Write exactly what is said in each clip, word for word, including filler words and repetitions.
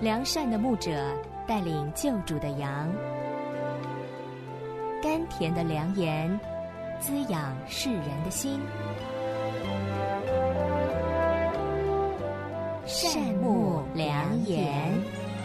良善的牧者带领救主的羊，甘甜的良言滋养世人的心。善牧良言。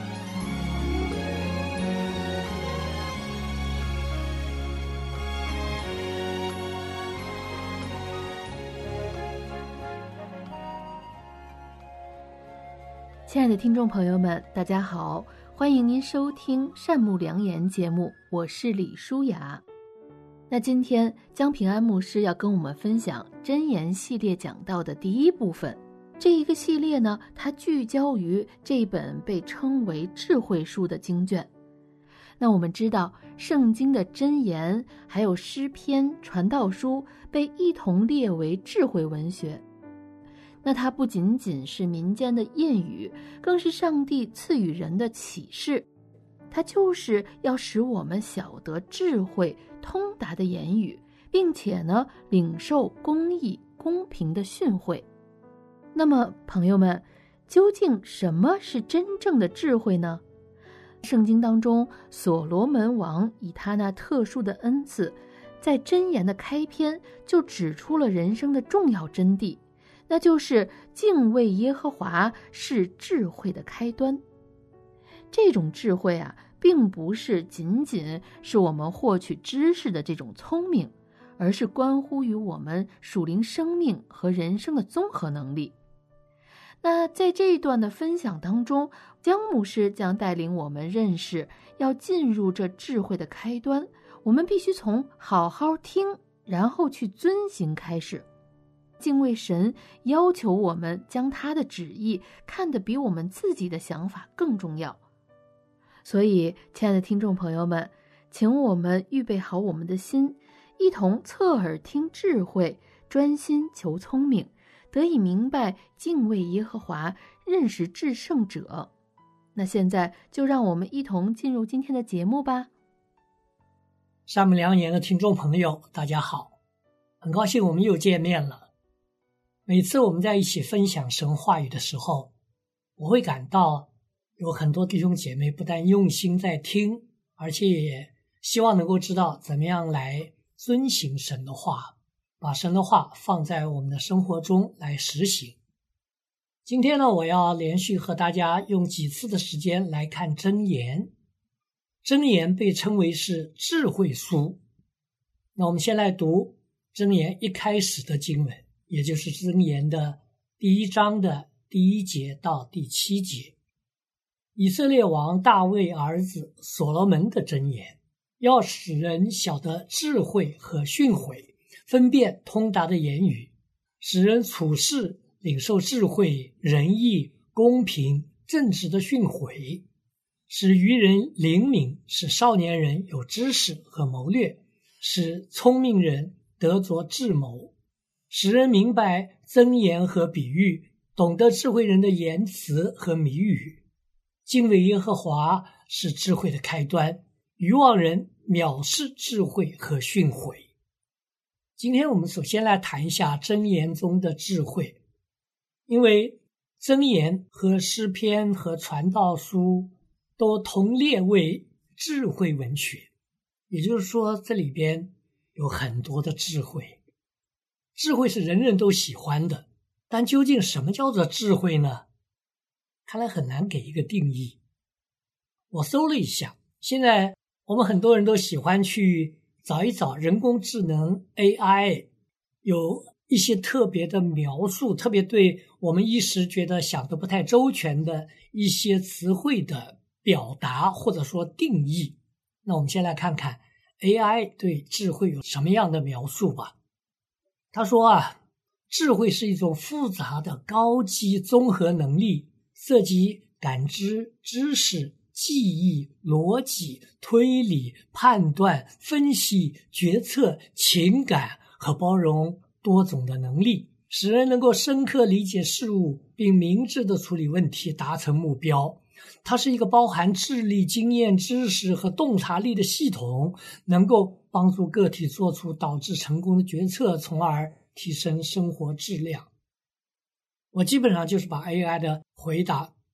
亲爱的听众朋友们，大家好，欢迎您收听善牧良言节目，我是李舒雅。那今天江平安牧师要跟我们分享箴言系列讲到的第一部分。这一个系列呢，它聚焦于这本被称为智慧书的经卷。那我们知道圣经的箴言还有诗篇、传道书被一同列为智慧文学。那它不仅仅是民间的谚语，更是上帝赐予人的启示。它就是要使我们晓得智慧通达的言语，并且呢，领受公义公平的训诲。那么朋友们，究竟什么是真正的智慧呢？圣经当中，所罗门王以他那特殊的恩赐，在箴言的开篇就指出了人生的重要真谛，那就是敬畏耶和华是智慧的开端。这种智慧啊，并不是仅仅是我们获取知识的这种聪明，而是关乎于我们属灵生命和人生的综合能力。那在这一段的分享当中，江牧师将带领我们认识，要进入这智慧的开端，我们必须从好好听，然后去遵行开始。敬畏神要求我们将他的旨意看得比我们自己的想法更重要。所以亲爱的听众朋友们，请我们预备好我们的心，一同侧耳听智慧，专心求聪明，得以明白敬畏耶和华，认识至圣者。那现在就让我们一同进入今天的节目吧。 善牧良言的听众朋友，大家好，很高兴我们又见面了。每次我们在一起分享神话语的时候，我会感到有很多弟兄姐妹不但用心在听，而且也希望能够知道怎么样来遵行神的话，把神的话放在我们的生活中来实行。今天呢，我要连续和大家用几次的时间来看箴言。箴言被称为是智慧书。那我们先来读箴言一开始的经文，也就是箴言的第一章的第一节到第七节。以色列王大卫儿子所罗门的箴言，要使人晓得智慧和训诲，分辨通达的言语，使人处事领受智慧、仁义、公平、正直的训诲，使愚人灵敏，使少年人有知识和谋略，使聪明人得着智谋，使人明白箴言和比喻，懂得智慧人的言辞和谜语。敬畏耶和华是智慧的开端，愚妄人藐视智慧和训诲。今天我们首先来谈一下箴言中的智慧，因为箴言和诗篇和传道书都同列为智慧文学，也就是说这里边有很多的智慧。智慧是人人都喜欢的，但究竟什么叫做智慧呢？看来很难给一个定义。我搜了一下，现在我们很多人都喜欢去找一找人工智能 A I， 有一些特别的描述，特别对我们一时觉得想得不太周全的一些词汇的表达或者说定义。那我们先来看看 A I 对智慧有什么样的描述吧。他说啊，智慧是一种复杂的高级综合能力，涉及感知、知识、记忆、逻辑、推理、判断、分析、决策、情感和包容多种的能力，使人能够深刻理解事物，并明智地处理问题，达成目标。它是一个包含智力、经验、知识和洞察力的系统，能够帮助个体做出导致成功的决策，从而提升生活质量。我基本上就是把 A I 的回答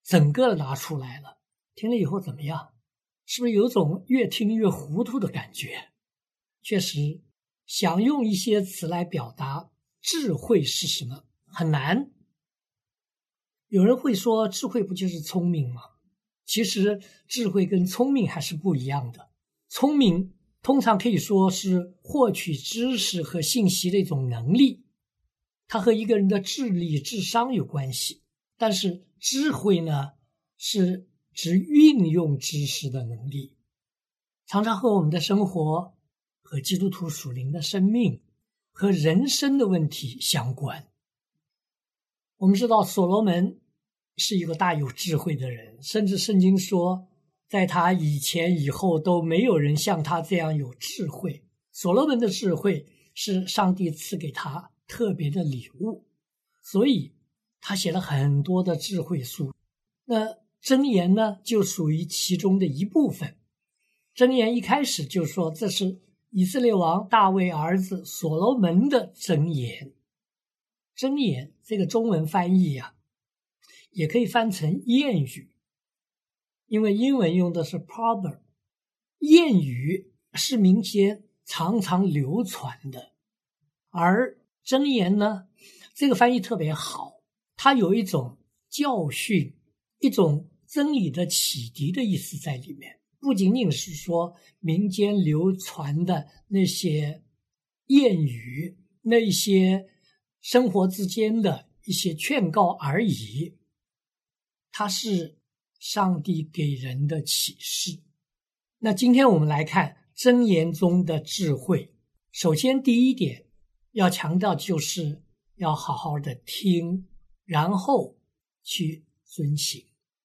整个拿出来了，听了以后怎么样？是不是有种越听越糊涂的感觉？确实，想用一些词来表达智慧是什么很难。有人会说，智慧不就是聪明吗？其实智慧跟聪明还是不一样的。聪明通常可以说是获取知识和信息的一种能力，它和一个人的智力、智商有关系。但是智慧呢，是指运用知识的能力，常常和我们的生活、和基督徒属灵的生命、和人生的问题相关。我们知道所罗门是一个大有智慧的人，甚至圣经说，在他以前以后都没有人像他这样有智慧。所罗门的智慧是上帝赐给他特别的礼物，所以他写了很多的智慧书。那箴言呢，就属于其中的一部分。箴言一开始就说，这是以色列王大卫儿子所罗门的箴言。箴言这个中文翻译啊，也可以翻成谚语，因为英文用的是 proverb。 谚语是民间常常流传的，而箴言呢，这个翻译特别好，它有一种教训、一种真理的启迪的意思在里面，不仅仅是说民间流传的那些谚语，那些生活之间的一些劝告而已，它是上帝给人的启示。那今天我们来看箴言中的智慧。首先第一点要强调，就是要好好的听，然后去遵行。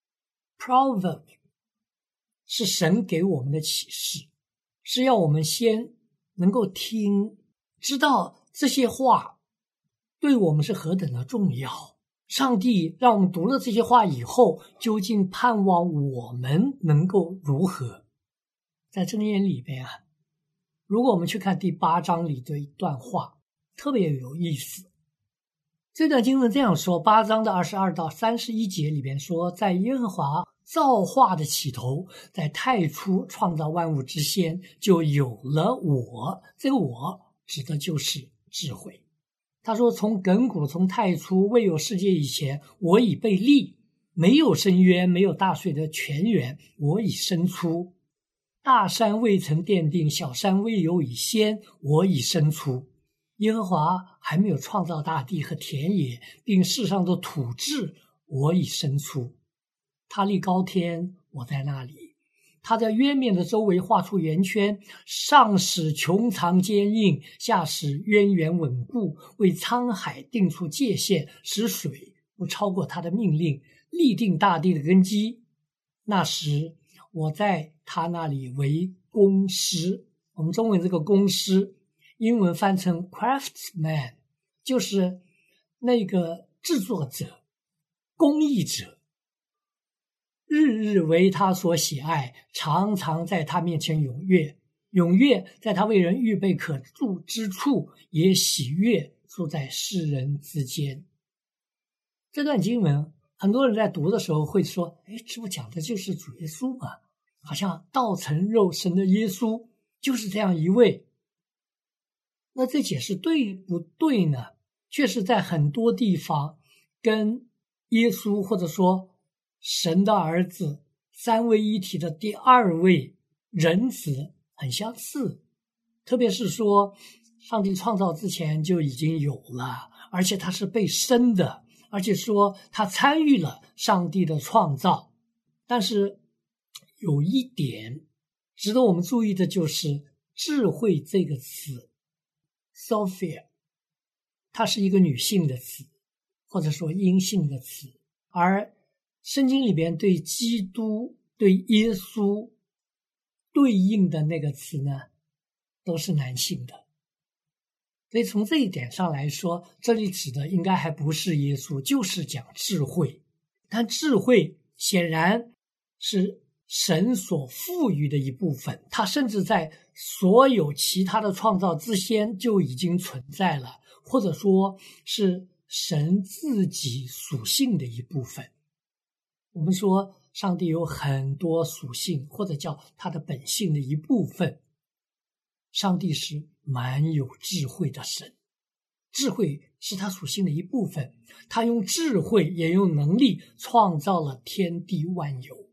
Proverb 是神给我们的启示，是要我们先能够听，知道这些话对我们是何等的重要。上帝让我们读了这些话以后，究竟盼望我们能够如何？在箴言里边啊，如果我们去看第八章里的一段话，特别有意思。这段经文这样说，八章的二十二到三十一节里边说，在耶和华造化的起头，在太初创造万物之先，就有了我。这个我指的就是智慧。他说，从亘古从太初未有世界以前，我已被立，没有深渊，没有大水的泉源，我已生出。大山未曾奠定，小山未有以先，我已生出。耶和华还没有创造大地和田野，并世上的土质，我已生出。他立高天，我在那里。他在渊面的周围画出圆圈，上使穹苍坚硬，下使渊源稳固，为沧海定出界限，使水不超过他的命令，立定大地的根基。那时我在他那里为工师。我们中文这个工师英文翻成 craftsman， 就是那个制作者、工艺者。日日为他所喜爱，常常在他面前踊跃，踊跃在他为人预备可住之处，也喜悦住在世人之间。这段经文很多人在读的时候会说，诶，这不讲的就是主耶稣吗？好像道成肉身的耶稣就是这样一位。那这解释对不对呢？确实在很多地方跟耶稣或者说神的儿子三位一体的第二位人子很相似，特别是说上帝创造之前就已经有了，而且他是被生的，而且说他参与了上帝的创造。但是有一点值得我们注意的，就是智慧这个词 Sophia， 它是一个女性的词，或者说阴性的词，而圣经里边对基督、对耶稣对应的那个词呢，都是男性的。所以从这一点上来说，这里指的应该还不是耶稣，就是讲智慧。但智慧显然是神所赋予的一部分，它甚至在所有其他的创造之先就已经存在了，或者说是神自己属性的一部分。 我们说上帝有很多属性，或者叫他的本性的一部分。上帝是蛮有智慧的神，智慧是他属性的一部分，他用智慧也用能力创造了天地万有。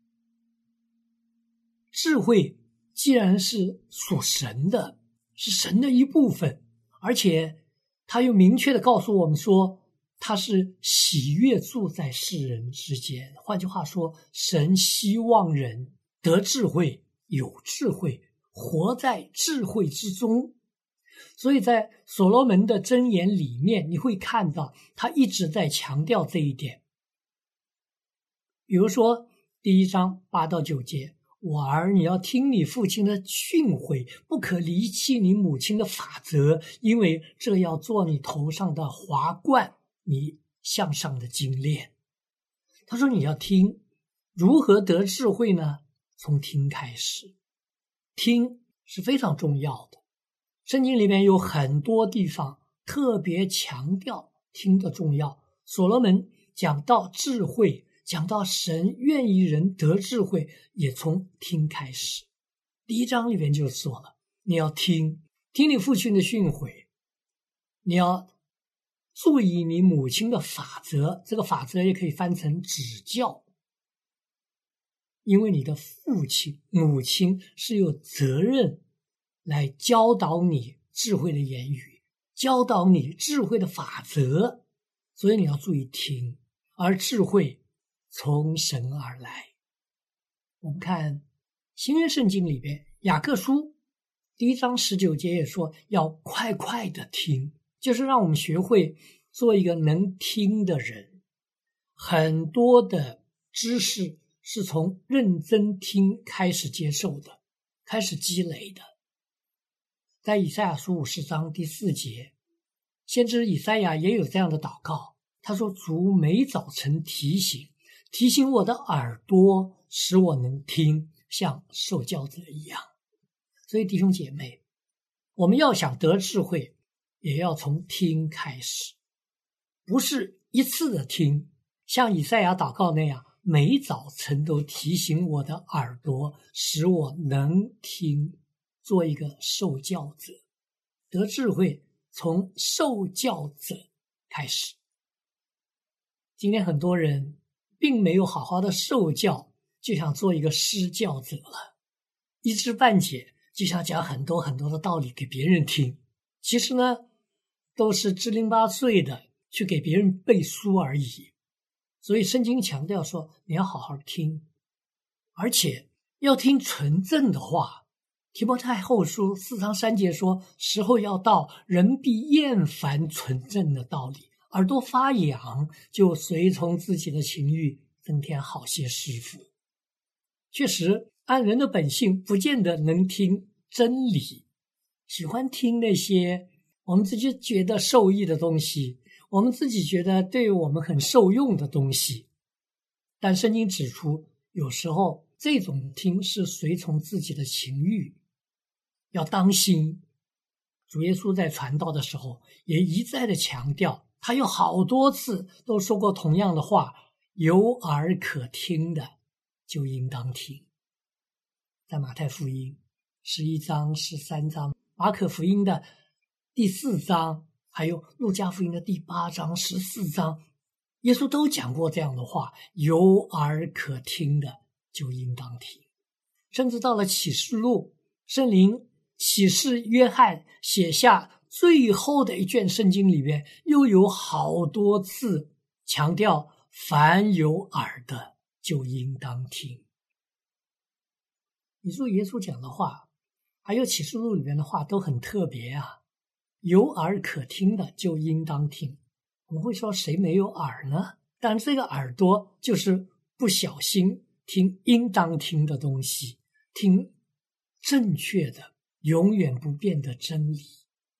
智慧既然是属神的，是神的一部分，而且他又明确地告诉我们说，他是喜悦住在世人之间。换句话说，神希望人得智慧，有智慧，活在智慧之中。所以在所罗门的箴言里面，你会看到他一直在强调这一点。比如说第一章八到九节，我儿，你要听你父亲的训诲，不可离弃你母亲的法则，因为这要做你头上的华冠，你向上的金链。他说你要听，如何得智慧呢？从听开始，听是非常重要的。圣经里面有很多地方特别强调听的重要。所罗门讲到智慧，讲到神愿意人得智慧，也从听开始。第一章里面就说了，你要听，听你父亲的训诲，你要注意你母亲的法则，这个法则也可以翻成指教，因为你的父亲母亲是有责任来教导你智慧的言语，教导你智慧的法则，所以你要注意听。而智慧从神而来。我们看新约圣经里边，雅各书第一章十九节也说，要快快的听，就是让我们学会做一个能听的人。很多的知识是从认真听开始接受的，开始积累的。在以赛亚书五十章第四节，先知以赛亚也有这样的祷告，他说，主每早晨提醒提醒我的耳朵，使我能听，像受教者一样。所以弟兄姐妹，我们要想得智慧，也要从听开始，不是一次的听，像以赛亚祷告那样，每早晨都提醒我的耳朵，使我能听，做一个受教者。得智慧从受教者开始。今天很多人并没有好好的受教，就想做一个施教者了，一知半解，就想讲很多很多的道理给别人听。其实呢，都是支零八碎的去给别人背书而已。所以圣经强调说，你要好好听，而且要听纯正的话。提摩太后书四章三节说，时候要到，人必厌烦纯正的道理，耳朵发痒，就随从自己的情欲，增添好些师傅。确实，按人的本性，不见得能听真理，喜欢听那些我们自己觉得受益的东西，我们自己觉得对我们很受用的东西。但圣经指出，有时候这种听是随从自己的情欲，要当心。主耶稣在传道的时候也一再的强调，他有好多次都说过同样的话，有耳可听的就应当听。在马太福音十一章、十三章，马可福音的第四章，还有路加福音的第八章、十四章，耶稣都讲过这样的话，有耳可听的就应当听。甚至到了启示录，圣灵启示约翰写下最后的一卷圣经里面，又有好多次强调，凡有耳的就应当听。你说耶稣讲的话，还有启示录里面的话都很特别啊，有耳可听的就应当听。我们会说谁没有耳呢？但这个耳朵就是不小心听应当听的东西，听正确的永远不变的真理。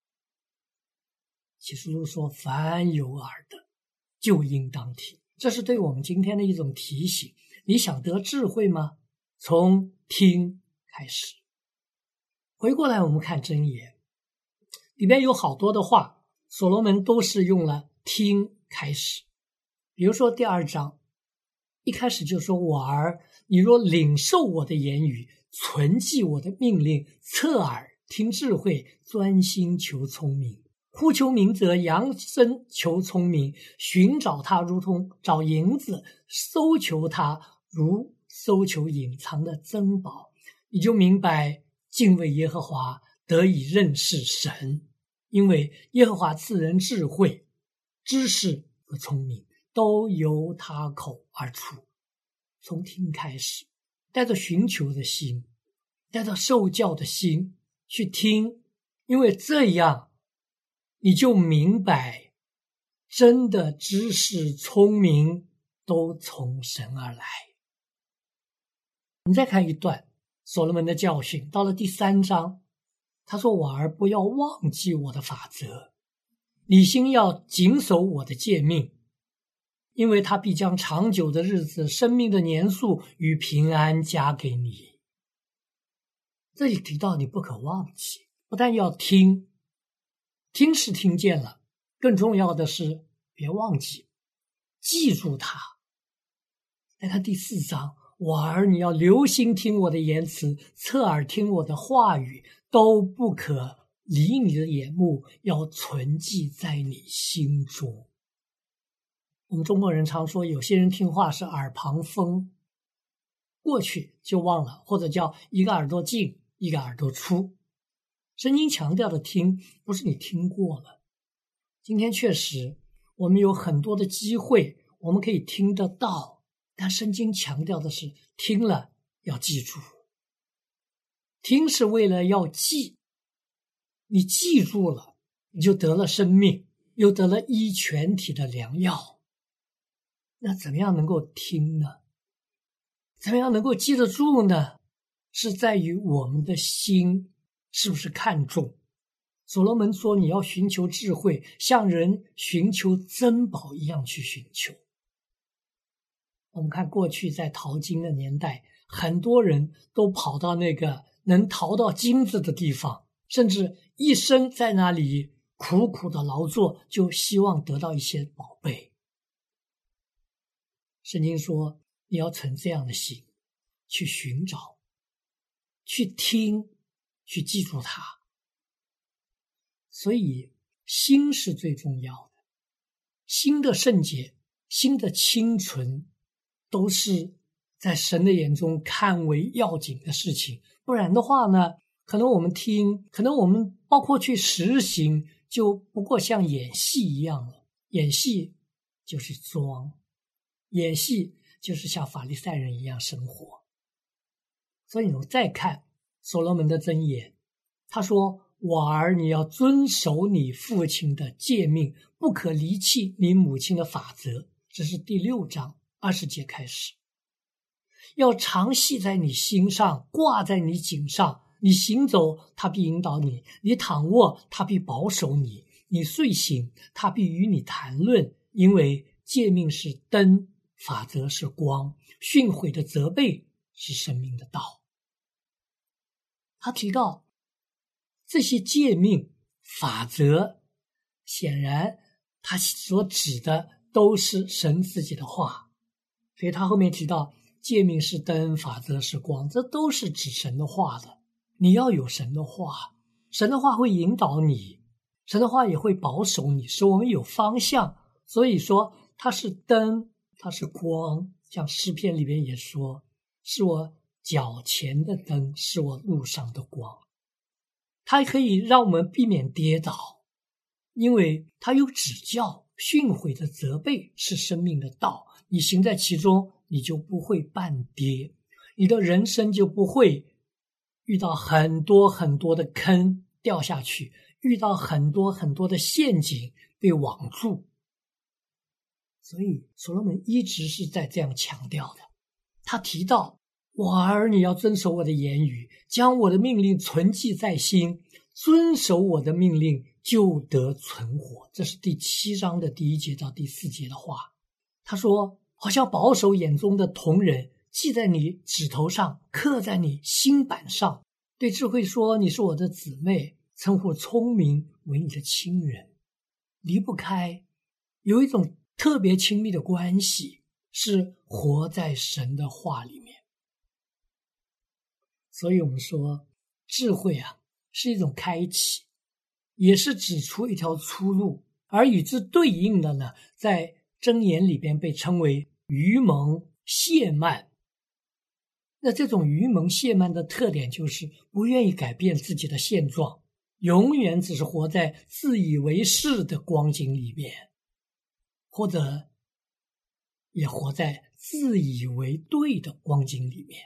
启示录说，凡有耳的就应当听，这是对我们今天的一种提醒。你想得智慧吗？从听开始。回过来我们看箴言，里面有好多的话，所罗门都是用了听开始。比如说第二章， 一开始就说，我儿，你若领受我的言语，存记我的命令，侧耳听智慧，专心求聪明，呼求明则扬声求聪明，寻找他如同找银子，搜求他如搜求隐藏的珍宝，你就明白敬畏耶和华，得以认识神。因为耶和华赐人智慧、知识和聪明，都由他口而出。从听开始，带着寻求的心，带着受教的心去听，因为这样你就明白，真的知识、聪明都从神而来。我们再看一段所罗门的教训，到了第三章，他说，我儿，不要忘记我的法则，你心要谨守我的诫命，因为他必将长久的日子、生命的年数与平安加给你。这里提到你不可忘记，不但要听，听是听见了，更重要的是别忘记，记住它。再看第四章，我儿，你要留心听我的言辞，侧耳听我的话语，都不可离你的眼目，要存记在你心中。我们中国人常说，有些人听话是耳旁风，过去就忘了，或者叫一个耳朵进，一个耳朵出。圣经强调的听，不是你听过了。今天确实我们有很多的机会，我们可以听得到，但圣经强调的是听了要记住。听是为了要记，你记住了，你就得了生命，又得了医全体的良药。那怎么样能够听呢？怎么样能够记得住呢？是在于我们的心是不是看重。所罗门说，你要寻求智慧，像人寻求珍宝一样去寻求。我们看过去在淘金的年代，很多人都跑到那个能淘到金子的地方，甚至一生在那里苦苦的劳作，就希望得到一些宝贝。圣经说，你要存这样的心，去寻找，去听，去记住它。所以心是最重要的，心的圣洁，心的清纯，都是在神的眼中看为要紧的事情。不然的话呢，可能我们听，可能我们包括去实行，就不过像演戏一样了。演戏就是装，演戏就是像法利赛人一样生活。所以我们再看所罗门的箴言，他说，我儿，你要遵守你父亲的诫命，不可离弃你母亲的法则。这是第六章二十节开始。要常系在你心上，挂在你颈上，你行走，他必引导你；你躺卧，他必保守你；你睡醒，他必与你谈论。因为诫命是灯，法则是光，训诲的责备是生命的道。他提到这些诫命法则，显然他所指的都是神自己的话，所以他后面提到诫命是灯，法则是光，这都是指神的话的。你要有神的话，神的话会引导你，神的话也会保守你，使我们有方向。所以说它是灯，它是光，像诗篇里面也说，是我脚前的灯，是我路上的光。它可以让我们避免跌倒，因为它有指教，训诲的责备是生命的道，你行在其中，你就不会半跌，你的人生就不会遇到很多很多的坑掉下去，遇到很多很多的陷阱被网住。所以所罗门一直是在这样强调的。他提到，我儿，你要遵守我的言语，将我的命令存记在心，遵守我的命令就得存活。这是第七章的第一节到第四节的话。他说，好像保守眼中的瞳人，记在你指头上，刻在你心板上。对智慧说，你是我的姊妹，称呼聪明为你的亲人。离不开，有一种特别亲密的关系， 是活在神的话里面。所以我们说智慧啊是一种开启，也是指出一条出路，而与之对应的呢，在箴言里边被称为愚蒙懈慢。那这种愚蒙懈慢的特点就是不愿意改变自己的现状，永远只是活在自以为是的光景里面，或者也活在自以为对的光景里面。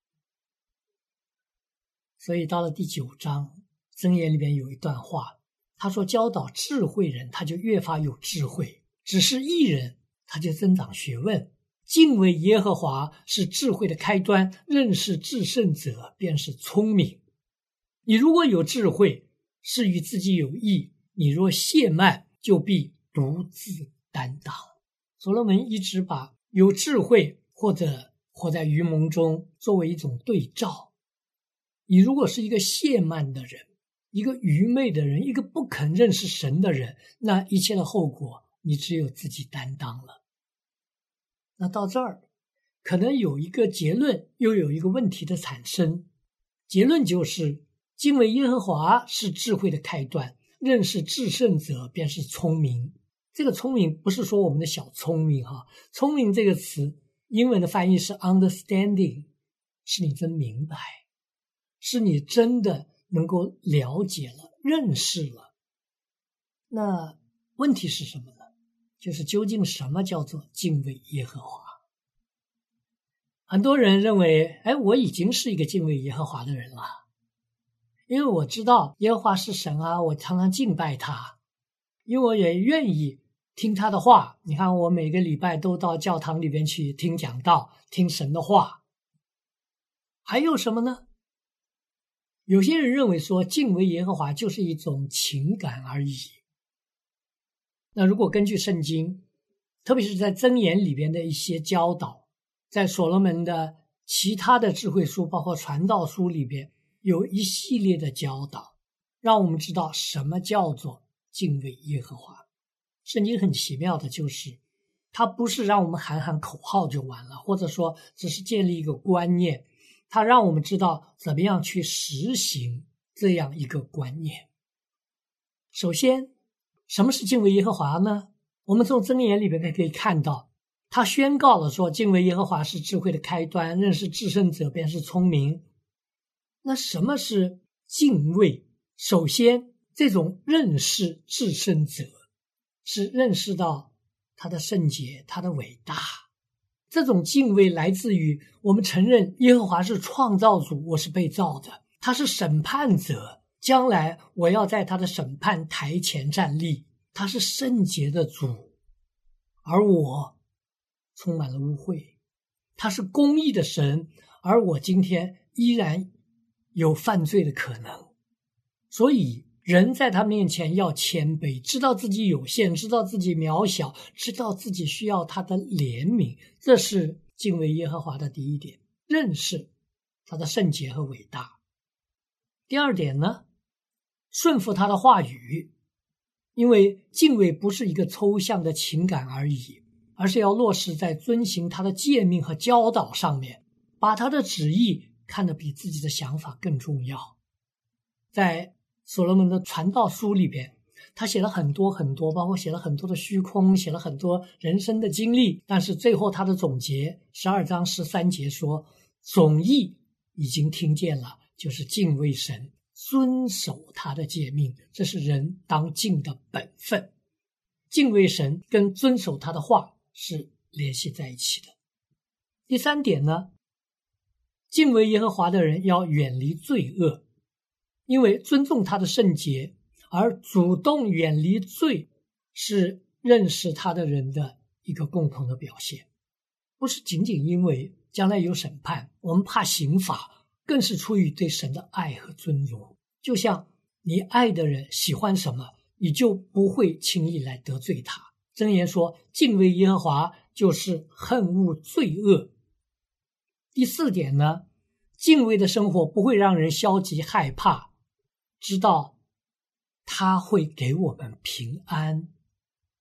所以到了第九章箴言里面有一段话，他说教导智慧人他就越发有智慧，只是义人他就增长学问。敬畏耶和华是智慧的开端，认识至圣者便是聪明。你如果有智慧，是与自己有益；你若懈慢，就必独自担当。所罗门一直把有智慧或者活在愚蒙中作为一种对照。你如果是一个懈慢的人，一个愚昧的人，一个不肯认识神的人，那一切的后果你只有自己担当了。那到这儿可能有一个结论，又有一个问题的产生。结论就是敬畏耶和华是智慧的开端，认识至圣者便是聪明。这个聪明不是说我们的小聪明哈，聪明这个词英文的翻译是 understanding， 是你真明白，是你真的能够了解了，认识了。那问题是什么呢？就是究竟什么叫做敬畏耶和华？很多人认为，哎，我已经是一个敬畏耶和华的人了，因为我知道耶和华是神啊，我常常敬拜他，因为我也愿意听他的话。你看我每个礼拜都到教堂里边去听讲道，听神的话。还有什么呢？有些人认为说敬畏耶和华就是一种情感而已。那如果根据圣经，特别是在箴言里边的一些教导，在所罗门的其他的智慧书包括传道书里边有一系列的教导，让我们知道什么叫做敬畏耶和华。圣经很奇妙的就是它不是让我们喊喊口号就完了，或者说只是建立一个观念，它让我们知道怎么样去实行这样一个观念。首先，什么是敬畏耶和华呢？我们从箴言里面可以看到，他宣告了说敬畏耶和华是智慧的开端，认识至圣者便是聪明。那什么是敬畏？首先，这种认识至圣者是认识到他的圣洁，他的伟大。这种敬畏来自于我们承认耶和华是创造主，我是被造的，他是审判者，将来我要在他的审判台前站立，他是圣洁的主，而我充满了污秽，他是公义的神，而我今天依然有犯罪的可能。所以人在他面前要谦卑，知道自己有限，知道自己渺小，知道自己需要他的怜悯，这是敬畏耶和华的第一点，认识他的圣洁和伟大。第二点呢，顺服他的话语，因为敬畏不是一个抽象的情感而已，而是要落实在遵行他的诫命和教导上面，把他的旨意看得比自己的想法更重要。在所罗门的传道书里边，他写了很多很多，包括写了很多的虚空，写了很多人生的经历，但是最后他的总结十二章十三节说，总意已经听见了，就是敬畏神，遵守他的诫命，这是人当尽的本分。敬畏神跟遵守他的话是联系在一起的。第三点呢，敬畏耶和华的人要远离罪恶，因为尊重他的圣洁，而主动远离罪是认识他的人的一个共同的表现。不是仅仅因为将来有审判，我们怕刑罚，更是出于对神的爱和尊荣。就像你爱的人喜欢什么，你就不会轻易来得罪他。箴言说，敬畏耶和华就是恨恶罪恶。第四点呢，敬畏的生活不会让人消极害怕，知道他会给我们平安。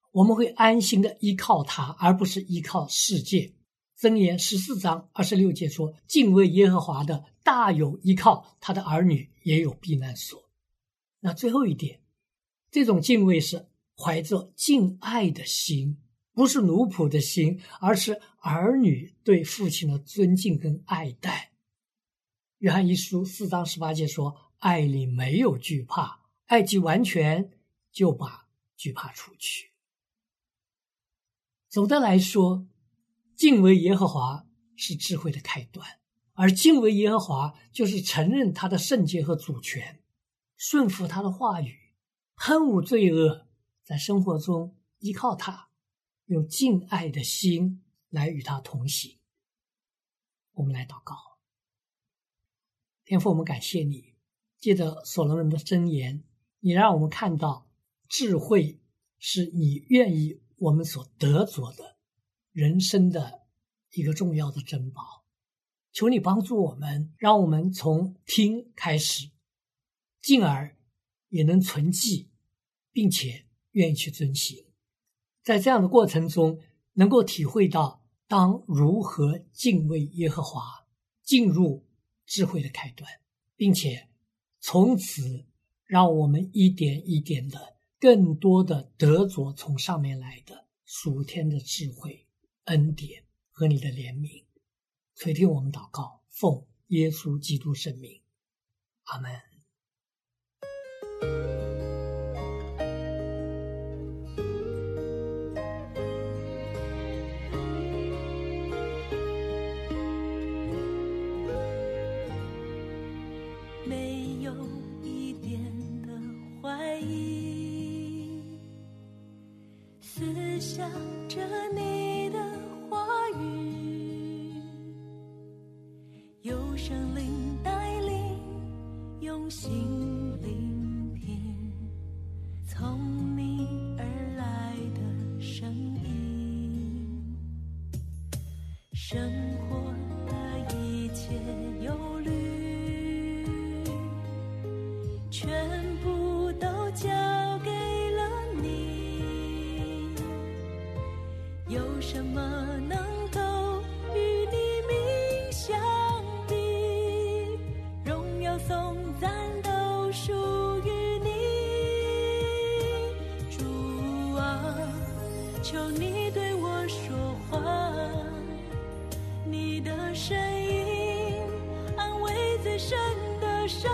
我们会安心的依靠他，而不是依靠世界。箴言十四章二十六节说，敬畏耶和华的大有依靠，他的儿女也有避难所。那最后一点，这种敬畏是怀着敬爱的心，不是奴仆的心，而是儿女对父亲的尊敬跟爱戴。约翰一书四章十八节说，爱里没有惧怕，爱既完全，就把惧怕除去。总的来说，敬畏耶和华是智慧的开端，而敬畏耶和华就是承认他的圣洁和主权，顺服他的话语，恨恶罪恶，在生活中依靠他，用敬爱的心来与他同行。我们来祷告。天父，我们感谢你，借着所罗门的箴言，你让我们看到智慧是你愿意我们所得着的人生的一个重要的珍宝。求你帮助我们，让我们从听开始，进而也能存记，并且愿意去遵行。在这样的过程中，能够体会到当如何敬畏耶和华，进入智慧的开端，并且从此让我们一点一点的更多的得着从上面来的属天的智慧、恩典和你的怜悯。垂听我们祷告，奉耶稣基督圣名，阿们。 没有一点的怀疑，思想着你的话语，有圣灵带领，用心聆听从你而来的声音，生活的一切忧虑全部都交给了你，有什么能够与你名相比？荣耀颂赞都属于你，主啊，求你对我说话，你的声音安慰最深的伤。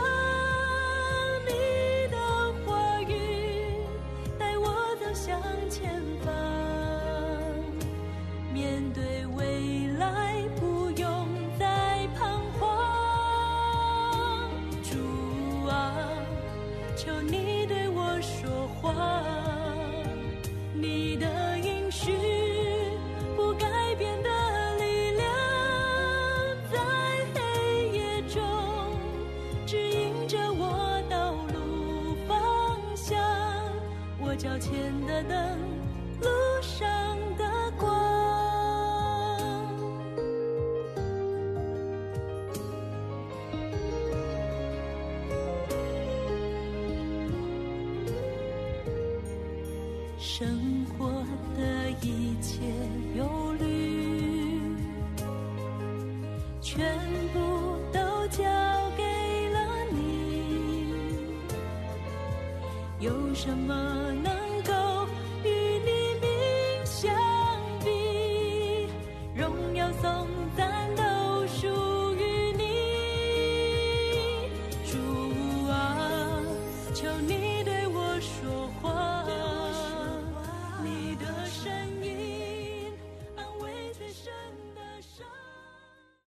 你的应许不改变的力量，在黑夜中指引着我道路方向，我脚前的灯，路上的光。生活的一切忧虑，全部都交给了你，有什么能够与你名相比？荣耀颂赞都属于你，主啊，求你